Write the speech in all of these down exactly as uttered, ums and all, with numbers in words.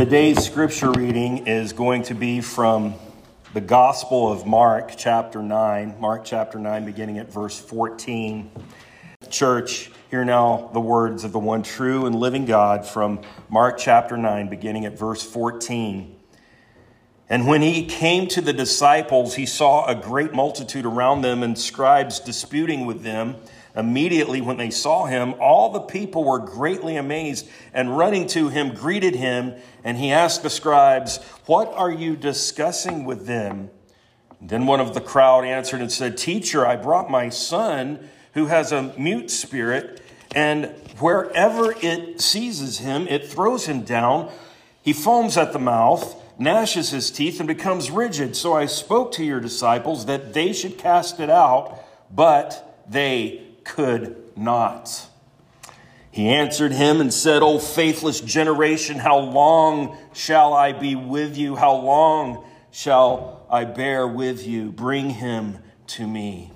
Today's scripture reading is going to be from the Gospel of Mark, chapter nine. Mark, chapter nine, beginning at verse fourteen. Church, hear now the words of the one true and living God from Mark, chapter nine, beginning at verse fourteen. And when he came to the disciples, he saw a great multitude around them and scribes disputing with them. Immediately when they saw him, all the people were greatly amazed and running to him greeted him. And he asked the scribes, "What are you discussing with them?" Then one of the crowd answered and said, "Teacher, I brought my son who has a mute spirit, and wherever it seizes him, it throws him down. He foams at the mouth, gnashes his teeth, and becomes rigid. So I spoke to your disciples that they should cast it out, but they could not." He answered him and said, "O faithless generation, how long shall I be with you? How long shall I bear with you? Bring him to me."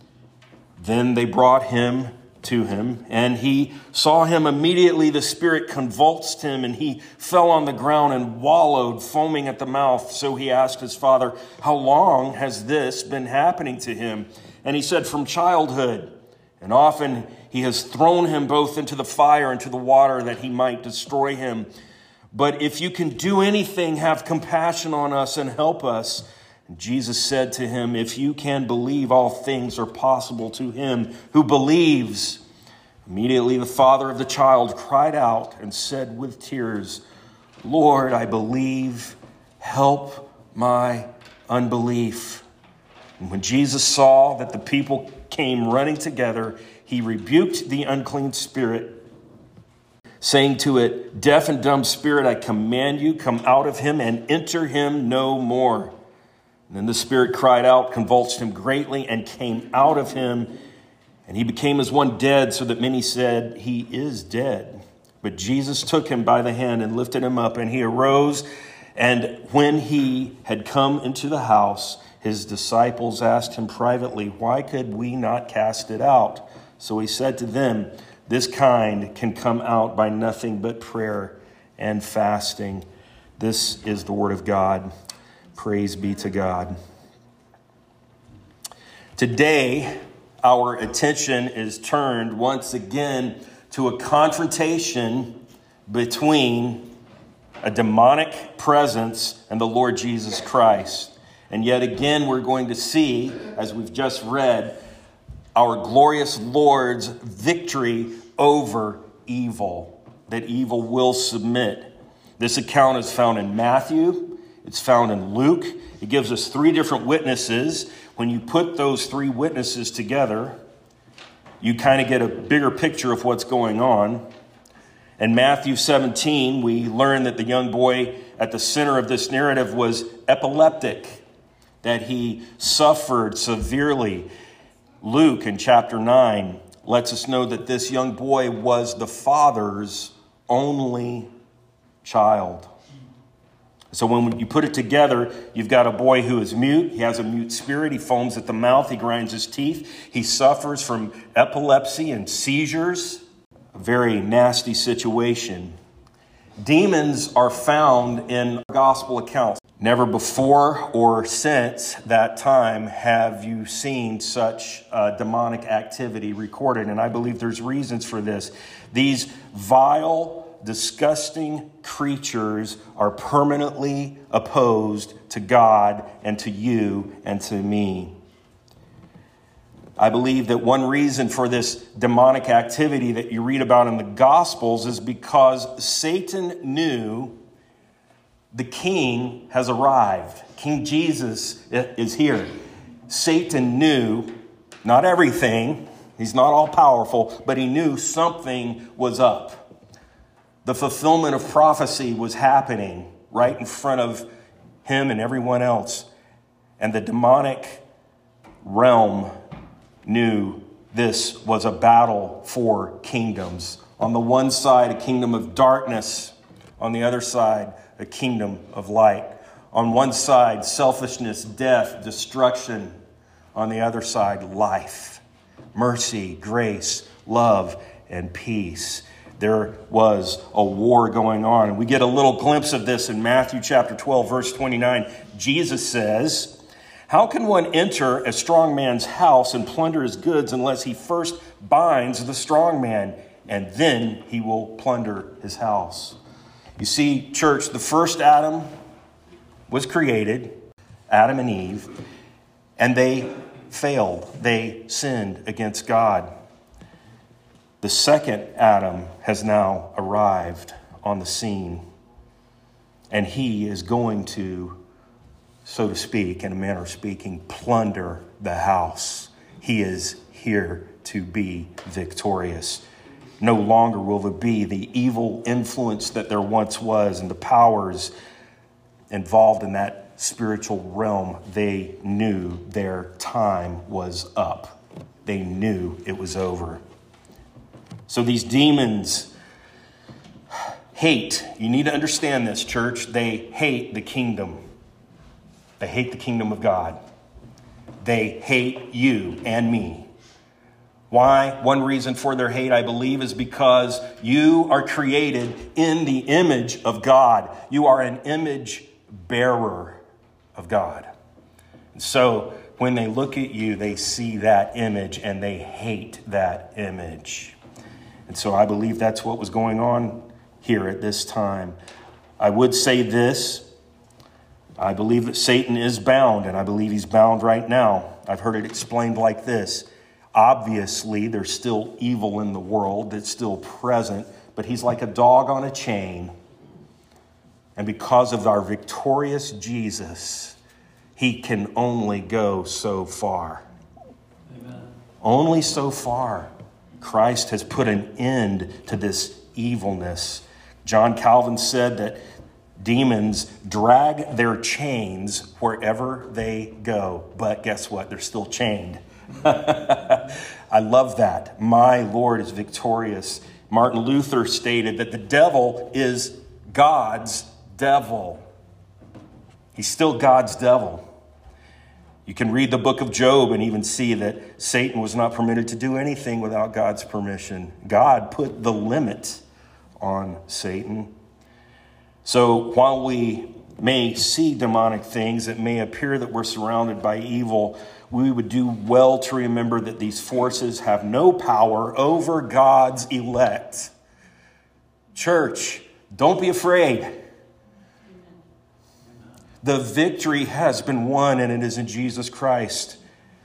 Then they brought him to him, and he saw him. Immediately the spirit convulsed him, and he fell on the ground and wallowed, foaming at the mouth. So he asked his father, "How long has this been happening to him?" And he said, "From childhood. And often he has thrown him both into the fire and into the water that he might destroy him. But if you can do anything, have compassion on us and help us." And Jesus said to him, "If you can believe, all things are possible to him who believes." Immediately the father of the child cried out and said with tears, "Lord, I believe, help my unbelief." And when Jesus saw that the people came running together, he rebuked the unclean spirit, saying to it, "Deaf and dumb spirit, I command you, come out of him and enter him no more." And then the spirit cried out, convulsed him greatly, and came out of him. And he became as one dead, so that many said, "He is dead." But Jesus took him by the hand and lifted him up, and he arose. And when he had come into the house, his disciples asked him privately, "Why could we not cast it out?" So he said to them, "This kind can come out by nothing but prayer and fasting." This is the word of God. Praise be to God. Today, our attention is turned once again to a confrontation between a demonic presence and the Lord Jesus Christ. And yet again, we're going to see, as we've just read, our glorious Lord's victory over evil, that evil will submit. This account is found in Matthew. It's found in Luke. It gives us three different witnesses. When you put those three witnesses together, you kind of get a bigger picture of what's going on. In Matthew seventeen, we learn that the young boy at the center of this narrative was epileptic, that he suffered severely. Luke in chapter nine lets us know that this young boy was the father's only child. So when you put it together, you've got a boy who is mute. He has a mute spirit. He foams at the mouth. He grinds his teeth. He suffers from epilepsy and seizures. A very nasty situation. Demons are found in gospel accounts. Never before or since that time have you seen such uh, demonic activity recorded. And I believe there's reasons for this. These vile, disgusting creatures are permanently opposed to God and to you and to me. I believe that one reason for this demonic activity that you read about in the Gospels is because Satan knew the king has arrived. King Jesus is here. Satan knew not everything. He's not all powerful, but he knew something was up. The fulfillment of prophecy was happening right in front of him and everyone else. And the demonic realm knew this was a battle for kingdoms. On the one side, a kingdom of darkness. On the other side, a kingdom of light. On one side, selfishness, death, destruction. On the other side, life, mercy, grace, love, and peace. there was a war going on. And we get a little glimpse of this in Matthew chapter twelve, verse twenty-nine. Jesus says, "How can one enter a strong man's house and plunder his goods unless he first binds the strong man, and then he will plunder his house?" You see, church, the first Adam was created, Adam and Eve, and they failed. They sinned against God. The second Adam has now arrived on the scene, and he is going to, so to speak, in a manner of speaking, plunder the house. He is here to be victorious. No longer will there be the evil influence that there once was and the powers involved in that spiritual realm. They knew their time was up. They knew it was over. So these demons hate. You need to understand this, church. They hate the kingdom. They hate the kingdom of God. They hate you and me. Why? One reason for their hate, I believe, is because you are created in the image of God. You are an image bearer of God. And so when they look at you, they see that image and they hate that image. And so I believe that's what was going on here at this time. I would say this. I believe that Satan is bound, and I believe he's bound right now. I've heard it explained like this. Obviously, there's still evil in the world that's still present, but he's like a dog on a chain. And because of our victorious Jesus, he can only go so far. Amen. Only so far. Christ has put an end to this evilness. John Calvin said that demons drag their chains wherever they go. But guess what? They're still chained. I love that. My Lord is victorious. Martin Luther stated that the devil is God's devil. He's still God's devil. You can read the book of Job and even see that Satan was not permitted to do anything without God's permission. God put the limit on Satan. So while we may see demonic things, it may appear that we're surrounded by evil, we would do well to remember that these forces have no power over God's elect. Church, don't be afraid. The victory has been won, and it is in Jesus Christ.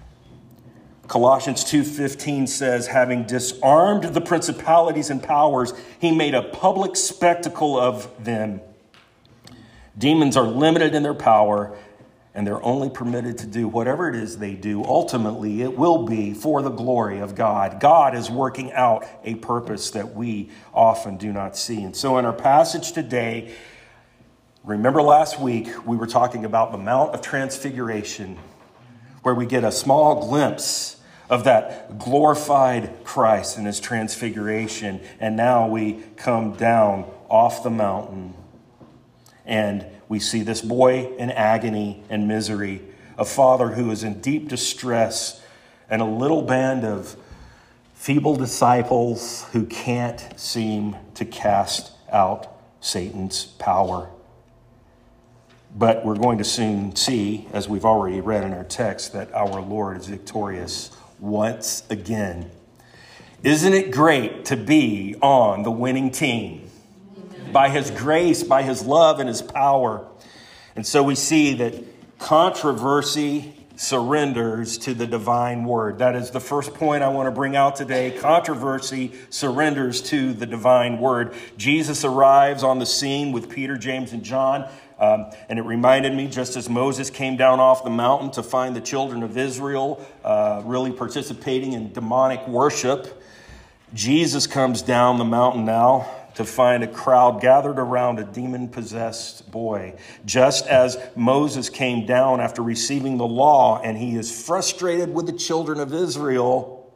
Colossians two fifteen says, having disarmed the principalities and powers, he made a public spectacle of them. Demons are limited in their power, and they're only permitted to do whatever it is they do. Ultimately, it will be for the glory of God. God is working out a purpose that we often do not see. And so in our passage today, remember last week, we were talking about the Mount of Transfiguration, where we get a small glimpse of that glorified Christ and his transfiguration. And now we come down off the mountain and we see this boy in agony and misery, a father who is in deep distress, and a little band of feeble disciples who can't seem to cast out Satan's power. But we're going to soon see, as we've already read in our text, that our Lord is victorious once again. Isn't it great to be on the winning team? Amen. By his grace, by his love, and his power. And so we see that controversy surrenders to the divine word. That is the first point I want to bring out today. Controversy surrenders to the divine word. Jesus arrives on the scene with Peter, James, and John. Um, and it reminded me, just as Moses came down off the mountain to find the children of Israel uh, really participating in demonic worship, Jesus comes down the mountain now to find a crowd gathered around a demon-possessed boy. Just as Moses came down after receiving the law and he is frustrated with the children of Israel,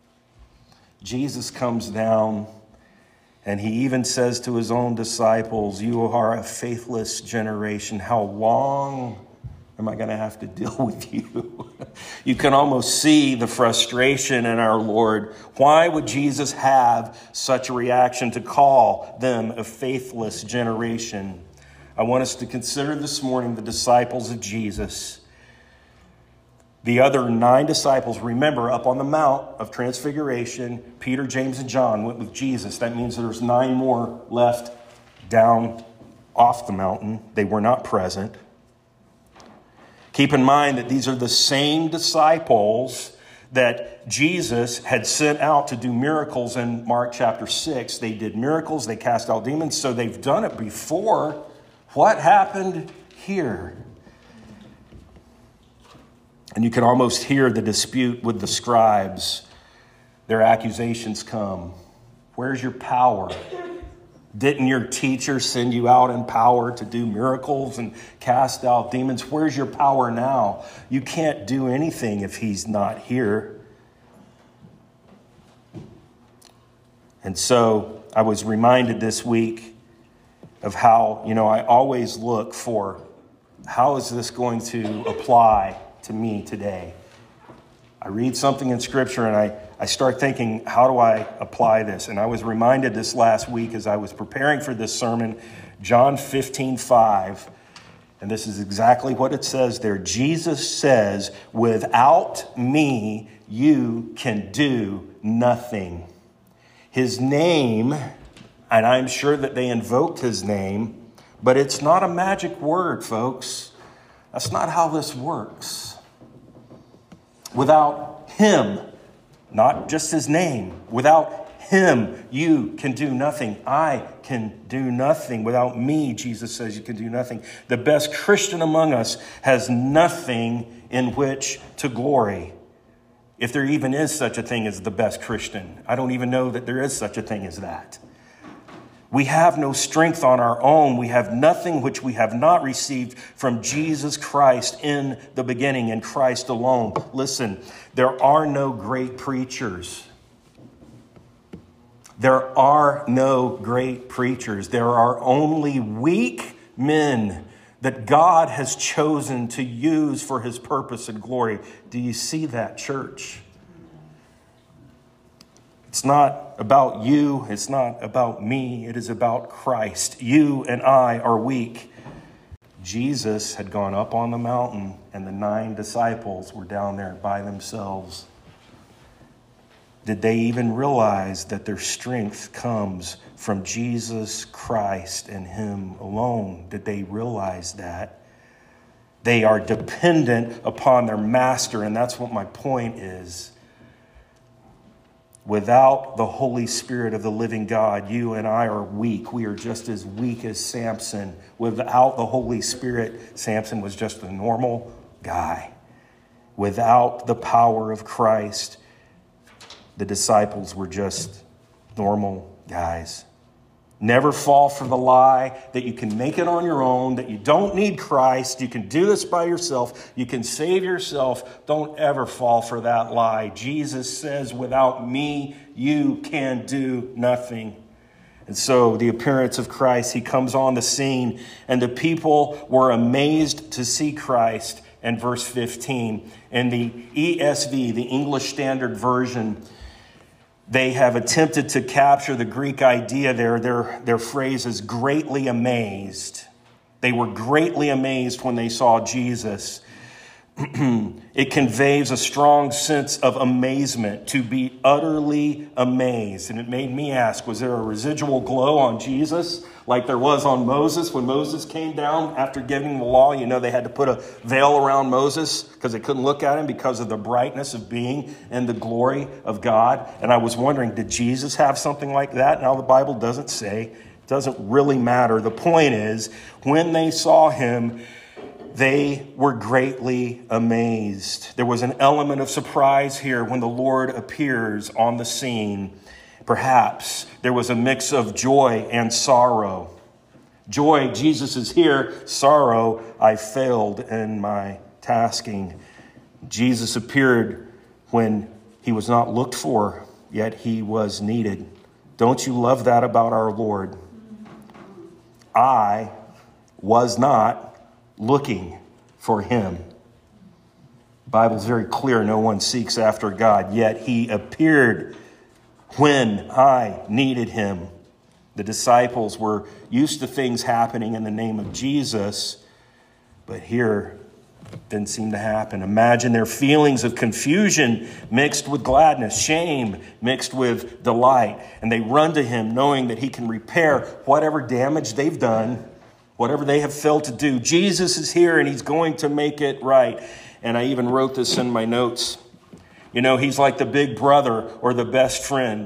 Jesus comes down. And he even says to his own disciples, you are a faithless generation. How long am I going to have to deal with you? You can almost see the frustration in our Lord. Why would Jesus have such a reaction to call them a faithless generation? I want us to consider this morning the disciples of Jesus. The other nine disciples, remember, up on the Mount of Transfiguration, Peter, James, and John went with Jesus. That means there's nine more left down off the mountain. They were not present. Keep in mind that these are the same disciples that Jesus had sent out to do miracles in Mark chapter six. They did miracles, they cast out demons, so they've done it before. What happened here? And you can almost hear the dispute with the scribes. Their accusations come. Where's your power? Didn't your teacher send you out in power to do miracles and cast out demons? Where's your power now? You can't do anything if he's not here. And so I was reminded this week of how, you know, I always look for how is this going to apply to me today? I read something in Scripture and I, I start thinking, how do I apply this? And I was reminded this last week as I was preparing for this sermon, John fifteen five. And this is exactly what it says there. Jesus says, without me, you can do nothing. His name, and I'm sure that they invoked his name, but it's not a magic word, folks. That's not how this works. Without him, not just his name, without him, you can do nothing. I can do nothing. Without me, Jesus says, you can do nothing. The best Christian among us has nothing in which to glory. If there even is such a thing as the best Christian. I don't even know that there is such a thing as that. We have no strength on our own. We have nothing which we have not received from Jesus Christ in the beginning, in Christ alone. Listen, there are no great preachers. There are no great preachers. There are only weak men that God has chosen to use for his purpose and glory. Do you see that, church? It's not about you. It's not about me. It is about Christ. You and I are weak. Jesus had gone up on the mountain and the nine disciples were down there by themselves. Did they even realize that their strength comes from Jesus Christ and him alone? Did they realize that? They are dependent upon their master, and that's what my point is. Without the Holy Spirit of the living God, you and I are weak. We are just as weak as Samson. Without the Holy Spirit, Samson was just a normal guy. Without the power of Christ, the disciples were just normal guys. Never fall for the lie that you can make it on your own, that you don't need Christ, you can do this by yourself, you can save yourself. Don't ever fall for that lie. Jesus says, without me, you can do nothing. And so the appearance of Christ, he comes on the scene, and the people were amazed to see Christ. In verse fifteen, in the E S V, the English Standard Version, they have attempted to capture the Greek idea there. Their, their phrase is greatly amazed. They were greatly amazed when they saw Jesus. It conveys a strong sense of amazement, to be utterly amazed. And it made me ask, was there a residual glow on Jesus like there was on Moses when Moses came down after giving the law? You know, they had to put a veil around Moses because they couldn't look at him because of the brightness of being and the glory of God. And I was wondering, did Jesus have something like that? Now the Bible doesn't say. It doesn't really matter. The point is, when they saw him, they were greatly amazed. There was an element of surprise here when the Lord appears on the scene. Perhaps there was a mix of joy and sorrow. Joy, Jesus is here. Sorrow, I failed in my tasking. Jesus appeared when he was not looked for, yet he was needed. Don't you love that about our Lord? I was not looking for him. The Bible's very clear, no one seeks after God, yet he appeared when I needed him. The disciples were used to things happening in the name of Jesus, but here it didn't seem to happen. Imagine their feelings of confusion mixed with gladness, shame mixed with delight. And they run to him knowing that he can repair whatever damage they've done, whatever they have failed to do. Jesus is here and he's going to make it right. And I even wrote this in my notes. You know, he's like the big brother or the best friend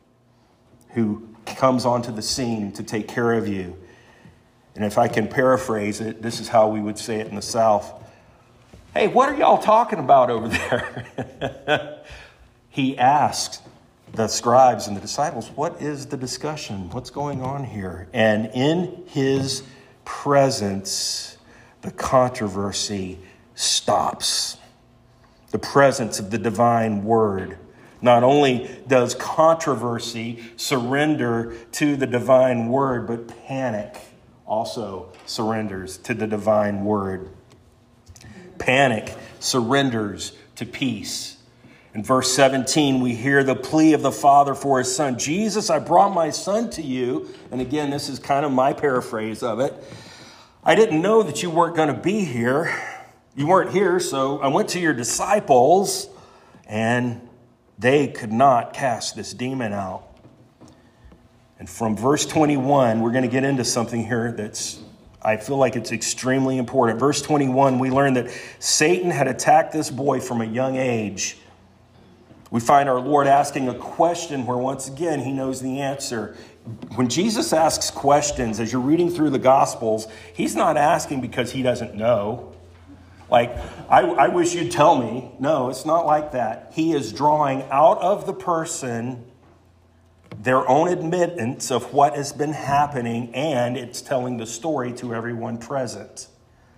who comes onto the scene to take care of you. And if I can paraphrase it, this is how we would say it in the South. Hey, what are y'all talking about over there? He asked the scribes and the disciples, what is the discussion? What's going on here? And in his presence, the controversy stops. The presence of the divine word. Not only does controversy surrender to the divine word, but panic also surrenders to the divine word. Panic surrenders to peace. In verse seventeen, we hear the plea of the Father for his Son. Jesus, I brought my Son to you. And again, this is kind of my paraphrase of it. I didn't know that you weren't going to be here. You weren't here, so I went to your disciples, and they could not cast this demon out. And from verse twenty-one, we're going to get into something here that's, I feel like it's extremely important. Verse twenty-one, we learn that Satan had attacked this boy from a young age. We find our Lord asking a question where once again he knows the answer. When Jesus asks questions, as you're reading through the Gospels, he's not asking because he doesn't know. Like, I, I wish you'd tell me. No, it's not like that. He is drawing out of the person their own admittance of what has been happening, and it's telling the story to everyone present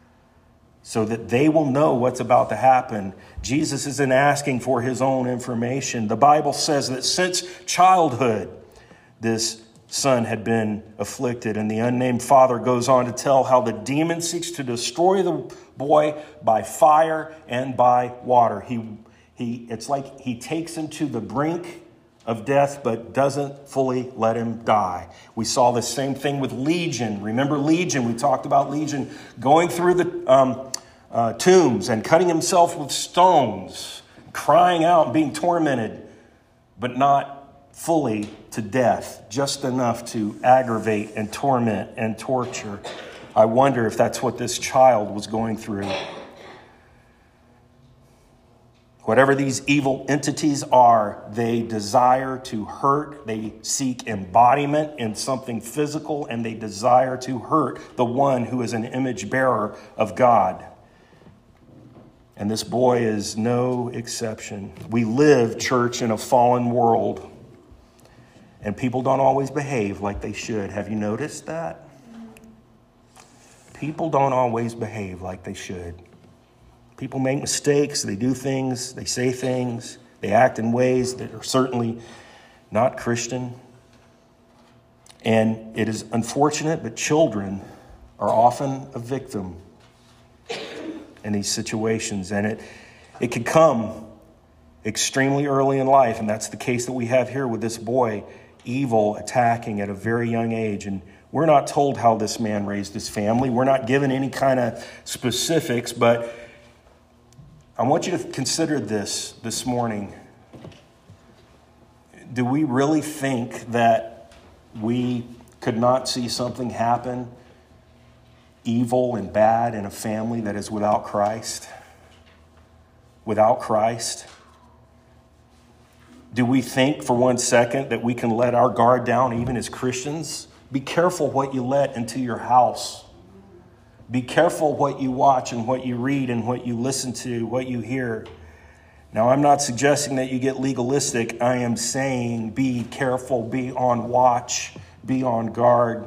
so that they will know what's about to happen. Jesus isn't asking for his own information. The Bible says that since childhood, this son had been afflicted, and the unnamed father goes on to tell how the demon seeks to destroy the boy by fire and by water. He, he, it's like he takes him to the brink of death, but doesn't fully let him die. We saw the same thing with Legion. Remember Legion? We talked about Legion going through the um, uh, tombs and cutting himself with stones, crying out and being tormented, but not fully to death, just enough to aggravate and torment and torture. I wonder if that's what this child was going through. Whatever these evil entities are, they desire to hurt. They seek embodiment in something physical, and they desire to hurt the one who is an image bearer of God. And this boy is no exception. We live, church, in a fallen world. And people don't always behave like they should. Have you noticed that? People don't always behave like they should. People make mistakes. They do things. They say things. They act in ways that are certainly not Christian. And it is unfortunate, but children are often a victim in these situations. And it, it can come extremely early in life. And that's the case that we have here with this boy. Evil attacking at a very young age. And we're not told how this man raised his family. We're not given any kind of specifics, but I want you to consider this this morning. Do we really think that we could not see something happen, evil and bad, in a family that is without Christ? Without Christ? Do we think for one second that we can let our guard down even as Christians? Be careful what you let into your house. Be careful what you watch and what you read and what you listen to, what you hear. Now, I'm not suggesting that you get legalistic. I am saying be careful, be on watch, be on guard.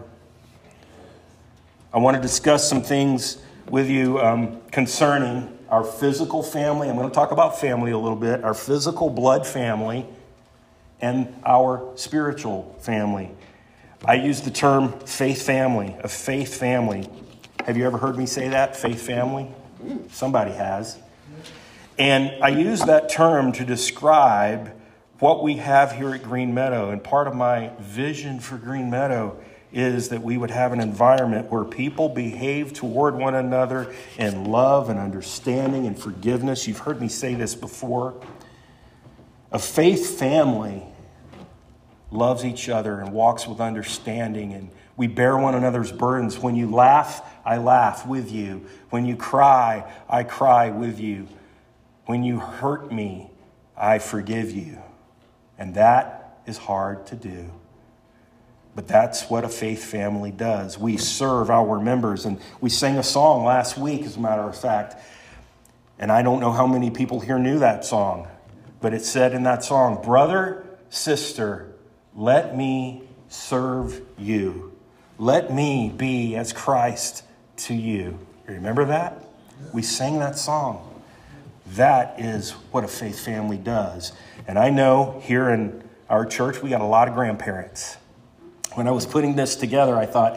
I want to discuss some things with you um, concerning our physical family. I'm going to talk about family a little bit. Our physical blood family and our spiritual family. I use the term faith family, a faith family. Have you ever heard me say that, faith family? Somebody has. And I use that term to describe what we have here at Green Meadow. And part of my vision for Green Meadow is that we would have an environment where people behave toward one another in love and understanding and forgiveness. You've heard me say this before. A faith family loves each other and walks with understanding, and we bear one another's burdens. When you laugh, I laugh with you. When you cry, I cry with you. When you hurt me, I forgive you. And that is hard to do. But that's what a faith family does. We serve our members. And we sang a song last week, as a matter of fact. And I don't know how many people here knew that song. But it said in that song, brother, sister, let me serve you. Let me be as Christ to you. You remember that? We sang that song. That is what a faith family does. And I know here in our church, we got a lot of grandparents. When I was putting this together, I thought,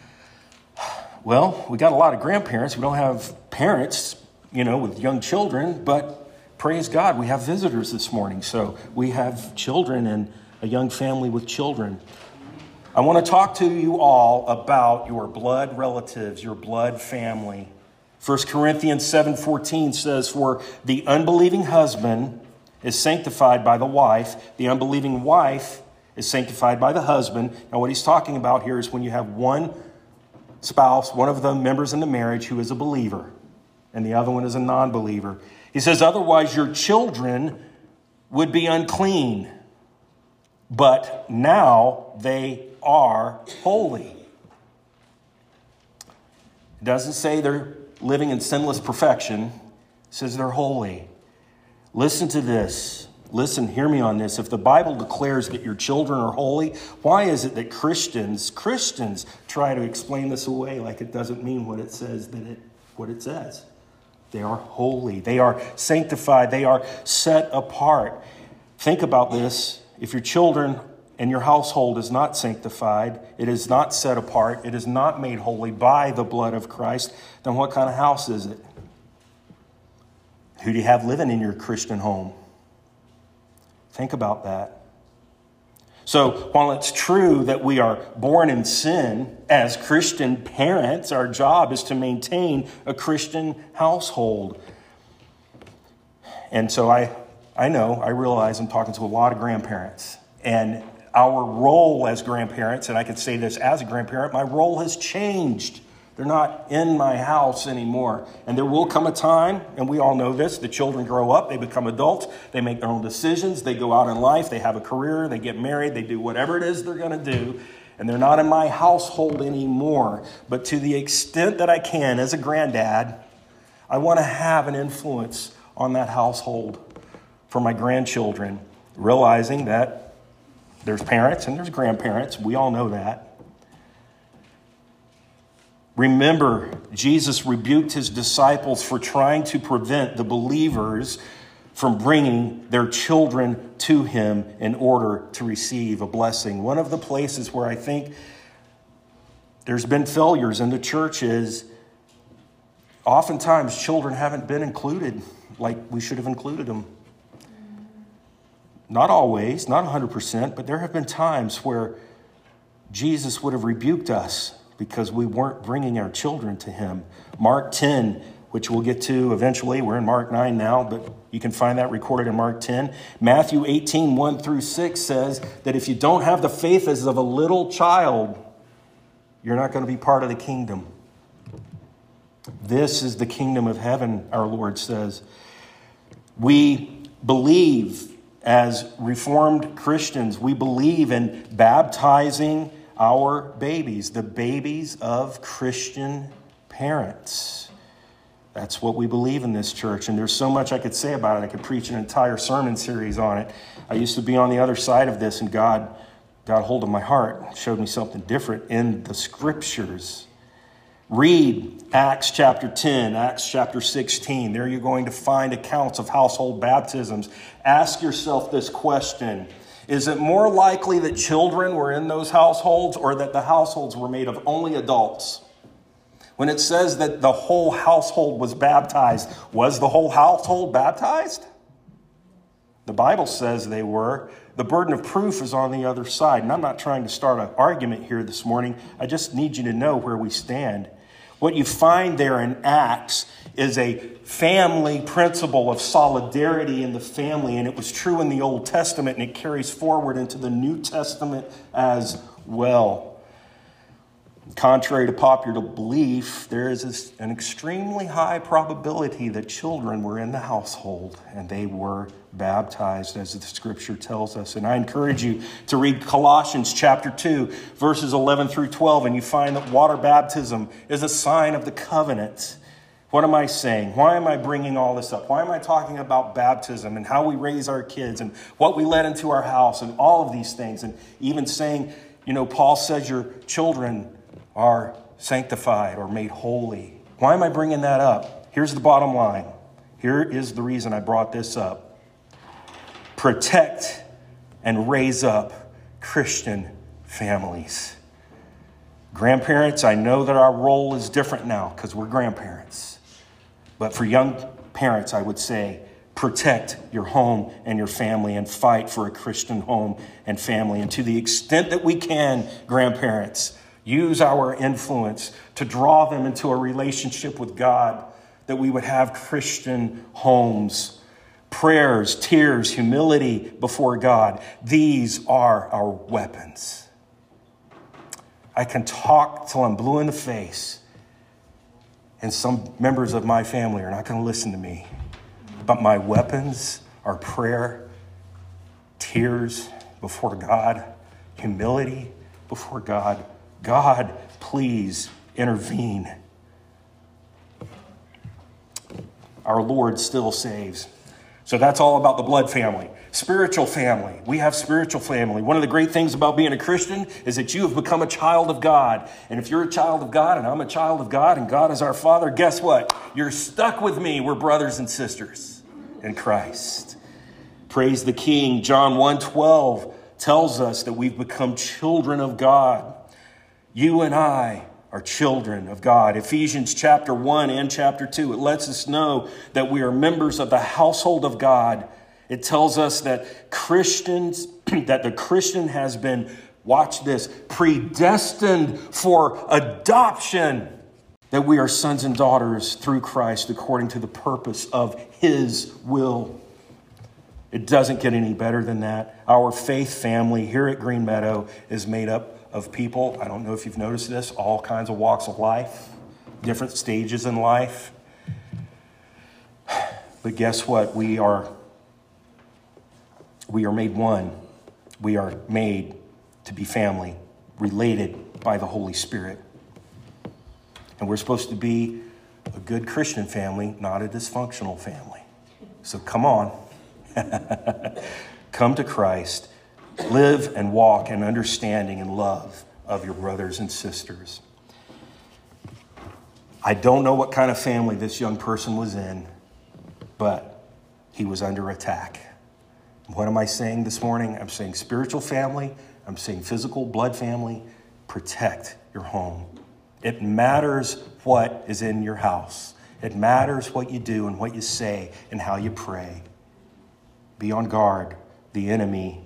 well, we got a lot of grandparents. We don't have parents, you know, with young children, but praise God, we have visitors this morning. So we have children and a young family with children. I want to talk to you all about your blood relatives, your blood family. First Corinthians seven fourteen says, for the unbelieving husband is sanctified by the wife. The unbelieving wife is sanctified by the husband. Now, what he's talking about here is when you have one spouse, one of the members in the marriage who is a believer, and the other one is a non-believer. He says, otherwise your children would be unclean, but now they are holy. It doesn't say they're living in sinless perfection. It says they're holy. Listen to this. Listen, hear me on this. If the Bible declares that your children are holy, why is it that Christians, Christians try to explain this away like it doesn't mean what it says that it what it says? They are holy. They are sanctified. They are set apart. Think about this. If your children and your household is not sanctified, it is not set apart, it is not made holy by the blood of Christ, then what kind of house is it? Who do you have living in your Christian home? Think about that. So while it's true that we are born in sin, as Christian parents, our job is to maintain a Christian household. And so I, I know, I realize I'm talking to a lot of grandparents. And our role as grandparents, and I can say this as a grandparent, my role has changed. They're not in my house anymore. And there will come a time, and we all know this, the children grow up, they become adults, they make their own decisions, they go out in life, they have a career, they get married, they do whatever it is they're going to do, and they're not in my household anymore. But to the extent that I can, as a granddad, I want to have an influence on that household for my grandchildren, realizing that there's parents and there's grandparents. We all know that. Remember, Jesus rebuked his disciples for trying to prevent the believers from bringing their children to him in order to receive a blessing. One of the places where I think there's been failures in the church is oftentimes children haven't been included like we should have included them. Not always, not one hundred percent, but there have been times where Jesus would have rebuked us because we weren't bringing our children to him. Mark ten, which we'll get to eventually. We're in Mark nine now, but you can find that recorded in Mark ten. Matthew eighteen, one through six says that if you don't have the faith as of a little child, you're not going to be part of the kingdom. This is the kingdom of heaven, our Lord says. We believe as Reformed Christians, we believe in baptizing our babies, the babies of Christian parents. That's what we believe in this church. And there's so much I could say about it. I could preach an entire sermon series on it. I used to be on the other side of this, and God got hold of my heart, showed me something different in the scriptures. Read Acts chapter ten, Acts chapter sixteen. There you're going to find accounts of household baptisms. Ask yourself this question. Is it more likely that children were in those households or that the households were made of only adults? When it says that the whole household was baptized, was the whole household baptized? The Bible says they were. The burden of proof is on the other side. And I'm not trying to start an argument here this morning. I just need you to know where we stand. What you find there in Acts is a family principle of solidarity in the family. And it was true in the Old Testament, and it carries forward into the New Testament as well. Contrary to popular belief, there is an extremely high probability that children were in the household and they were baptized, as the scripture tells us. And I encourage you to read Colossians chapter two, verses eleven through twelve, and you find that water baptism is a sign of the covenant. What am I saying? Why am I bringing all this up? Why am I talking about baptism and how we raise our kids and what we let into our house and all of these things? And even saying, you know, Paul says your children are sanctified or made holy. Why am I bringing that up? Here's the bottom line. Here is the reason I brought this up. Protect and raise up Christian families. Grandparents, I know that our role is different now because we're grandparents. But for young parents, I would say, protect your home and your family and fight for a Christian home and family. And to the extent that we can, grandparents, use our influence to draw them into a relationship with God, that we would have Christian homes, prayers, tears, humility before God. These are our weapons. I can talk till I'm blue in the face, and some members of my family are not going to listen to me. But my weapons are prayer, tears before God, humility before God. God, please intervene. Our Lord still saves. So that's all about the blood family. Spiritual family. We have spiritual family. One of the great things about being a Christian is that you have become a child of God. And if you're a child of God and I'm a child of God and God is our Father, guess what? You're stuck with me. We're brothers and sisters in Christ. Praise the King. John one twelve tells us that we've become children of God. You and I are children of God. Ephesians chapter one and chapter two, it lets us know that we are members of the household of God. It tells us that Christians, that the Christian has been, watch this, predestined for adoption. That we are sons and daughters through Christ according to the purpose of his will. It doesn't get any better than that. Our faith family here at Green Meadow is made up of people, I don't know if you've noticed this, all kinds of walks of life, different stages in life. But guess what? We are, we are made one. We are made to be family, related by the Holy Spirit. And we're supposed to be a good Christian family, not a dysfunctional family. So come on. Come to Christ. Live and walk in understanding and love of your brothers and sisters. I don't know what kind of family this young person was in, but he was under attack. What am I saying this morning? I'm saying spiritual family. I'm saying physical blood family. Protect your home. It matters what is in your house. It matters what you do and what you say and how you pray. Be on guard. The enemy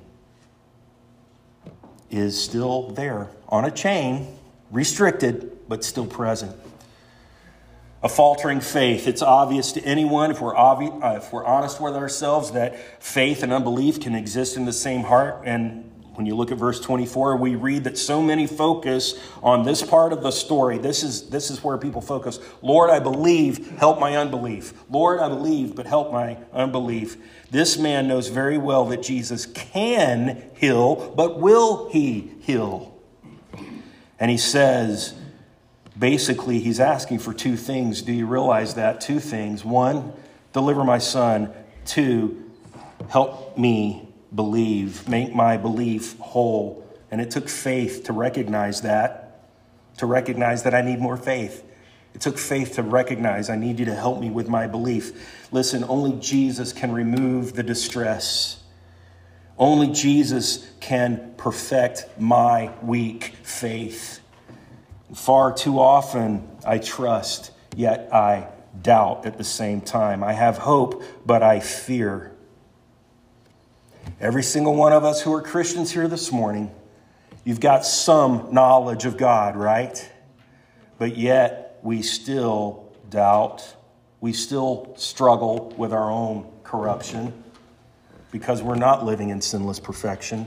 is still there on a chain, restricted, but still present. A faltering faith. It's obvious to anyone, if we're, obvi- uh, if we're honest with ourselves, that faith and unbelief can exist in the same heart. And when you look at verse twenty-four, we read that so many focus on this part of the story. This is, this is where people focus. Lord, I believe, help my unbelief. Lord, I believe, but help my unbelief. This man knows very well that Jesus can heal, but will he heal? And he says, basically, he's asking for two things. Do you realize that? Two things. One, deliver my son. Two, help me believe, make my belief whole. And it took faith to recognize that, to recognize that I need more faith. It took faith to recognize I need you to help me with my belief. Listen, only Jesus can remove the distress. Only Jesus can perfect my weak faith. Far too often, I trust, yet I doubt at the same time. I have hope, but I fear. Every single one of us who are Christians here this morning, you've got some knowledge of God, right? But yet we still doubt. We still struggle with our own corruption because we're not living in sinless perfection.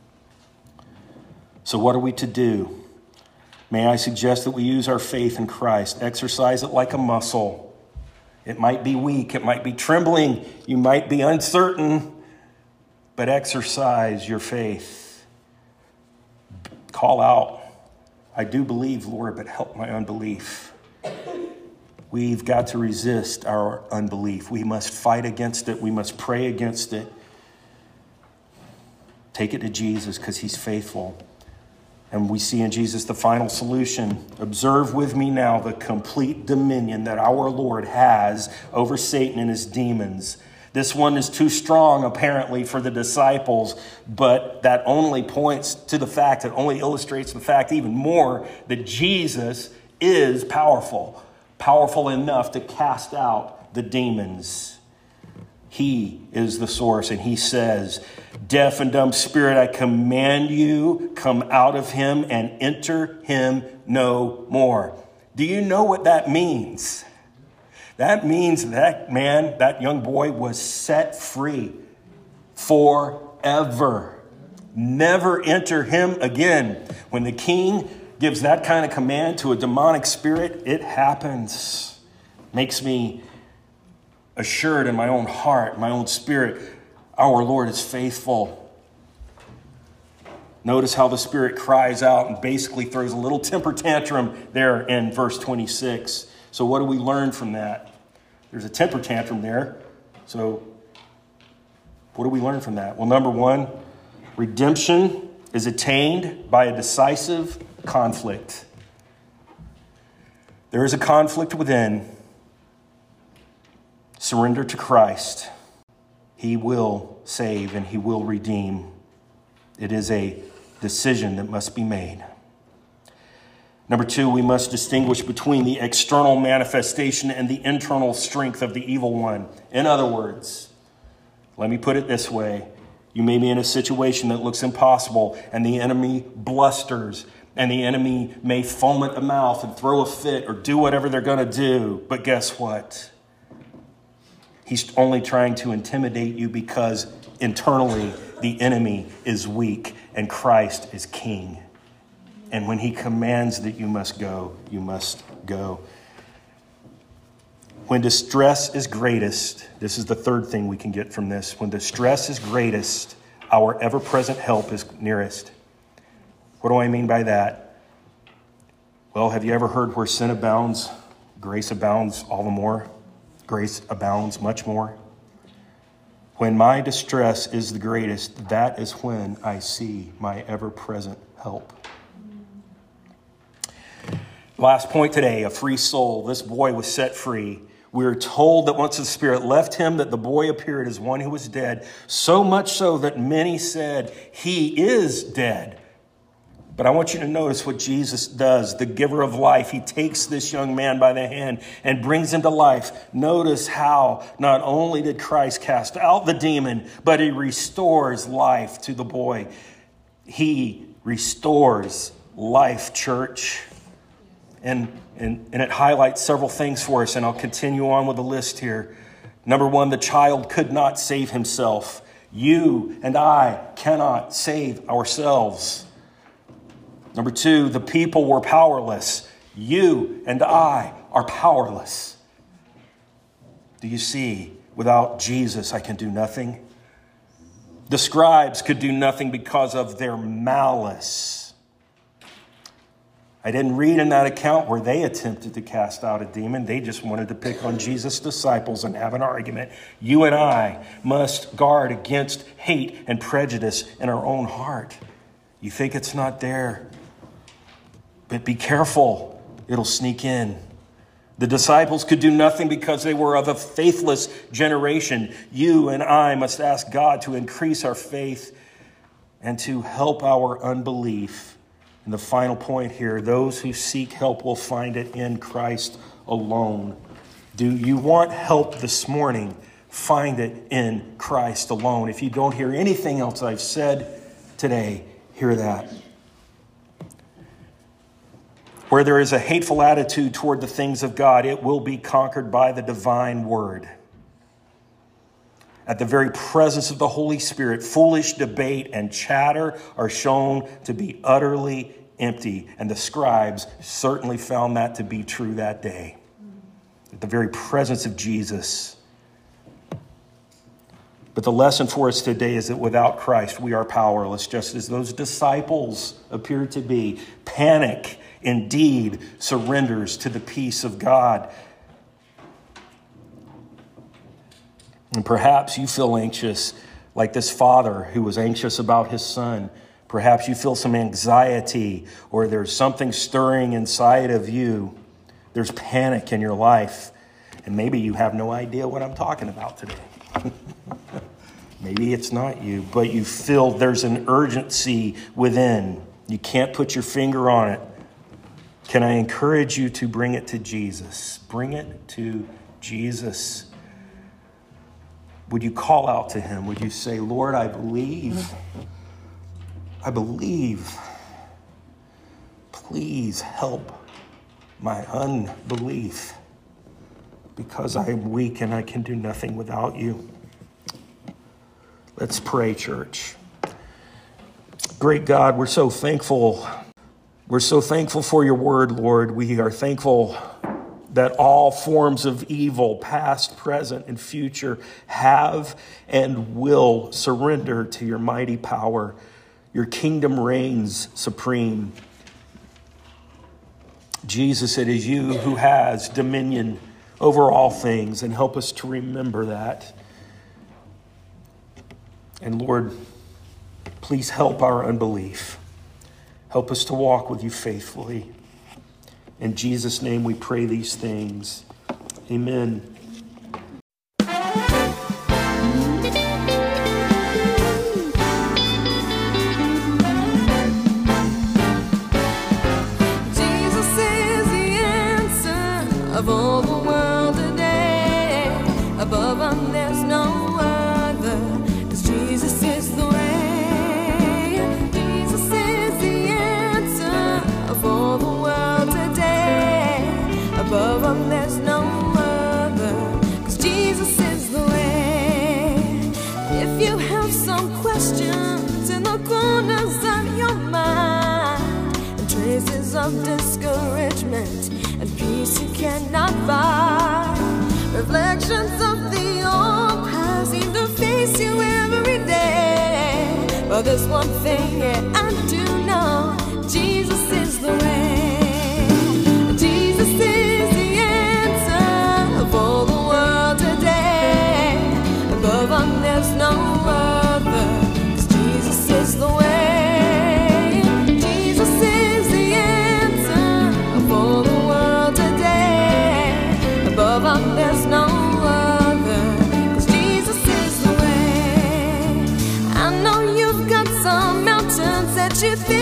So what are we to do? May I suggest that we use our faith in Christ, exercise it like a muscle. It might be weak, it might be trembling, you might be uncertain, but exercise your faith. Call out, I do believe, Lord, but help my unbelief. We've got to resist our unbelief. We must fight against it. We must pray against it. Take it to Jesus because he's faithful. And we see in Jesus the final solution. Observe with me now the complete dominion that our Lord has over Satan and his demons. This one is too strong, apparently, for the disciples, but that only points to the fact, that only illustrates the fact even more that Jesus is powerful, powerful enough to cast out the demons. He is the source, and he says, deaf and dumb spirit, I command you, come out of him and enter him no more. Do you know what that means? That means that man, that young boy, was set free forever. Never enter him again. When the king gives that kind of command to a demonic spirit, it happens. Makes me assured in my own heart, my own spirit, our Lord is faithful. Notice how the Spirit cries out and basically throws a little temper tantrum there in verse twenty-six. So what do we learn from that? There's a temper tantrum there. So what do we learn from that? Well, number one, redemption is attained by a decisive conflict. There is a conflict within. Surrender to Christ. He will save and he will redeem. It is a decision that must be made. Number two, we must distinguish between the external manifestation and the internal strength of the evil one. In other words, let me put it this way. You may be in a situation that looks impossible and the enemy blusters and the enemy may foam at the mouth and throw a fit or do whatever they're going to do. But guess what? He's only trying to intimidate you because internally the enemy is weak and Christ is king. And when he commands that you must go, you must go. When distress is greatest, this is the third thing we can get from this. When distress is greatest, our ever-present help is nearest. What do I mean by that? Well, have you ever heard where sin abounds, grace abounds all the more? Grace abounds much more. When my distress is the greatest, that is when I see my ever-present help. Last point today, a free soul. This boy was set free. We are told that once the Spirit left him, that the boy appeared as one who was dead, so much so that many said, he is dead. But I want you to notice what Jesus does, the giver of life. He takes this young man by the hand and brings him to life. Notice how not only did Christ cast out the demon, but he restores life to the boy. He restores life, church. And, and, and it highlights several things for us, and I'll continue on with the list here. Number one, the child could not save himself. You and I cannot save ourselves. Number two, the people were powerless. You and I are powerless. Do you see? Without Jesus, I can do nothing. The scribes could do nothing because of their malice. I didn't read in that account where they attempted to cast out a demon. They just wanted to pick on Jesus' disciples and have an argument. You and I must guard against hate and prejudice in our own heart. You think it's not there, but be careful. It'll sneak in. The disciples could do nothing because they were of a faithless generation. You and I must ask God to increase our faith and to help our unbelief And the final point here, those who seek help will find it in Christ alone. Do you want help this morning? Find it in Christ alone. If you don't hear anything else I've said today, hear that. Where there is a hateful attitude toward the things of God, it will be conquered by the divine word. At the very presence of the Holy Spirit, foolish debate and chatter are shown to be utterly empty. And the scribes certainly found that to be true that day. At the very presence of Jesus. But the lesson for us today is that without Christ, we are powerless, just as those disciples appear to be. Panic, indeed, surrenders to the peace of God. And perhaps you feel anxious like this father who was anxious about his son. Perhaps you feel some anxiety, or there's something stirring inside of you. There's panic in your life. And maybe you have no idea what I'm talking about today. Maybe it's not you, but you feel there's an urgency within. You can't put your finger on it. Can I encourage you to bring it to Jesus? Bring it to Jesus. Would you call out to him? Would you say, Lord, I believe. I believe. Please help my unbelief, because I am weak and I can do nothing without you. Let's pray, church. Great God, we're so thankful. We're so thankful for your word, Lord. We are thankful that all forms of evil, past, present, and future, have and will surrender to your mighty power. Your kingdom reigns supreme. Jesus, it is you who has dominion over all things, and help us to remember that. And Lord, please help our unbelief. Help us to walk with you faithfully. In Jesus' name we pray these things. Amen. Jesus is the answer of all the world today. Above him there's no other, 'cause Jesus is the way. Jesus is the answer of all the world today. Above him there's no other, 'cause Jesus is the way. If you have some questions in the corners of your mind, and traces of discouragement and peace you cannot buy, reflections of the old past seem to face you every day. But there's one thing, yeah, I do know, Jesus is the way. Jesus is the answer of all the world today. Above him there's no other, 'cause Jesus is the way. Jesus is the answer of all the world today. Above him there's no other, 'cause Jesus is the way. I know you've got some mountains that you think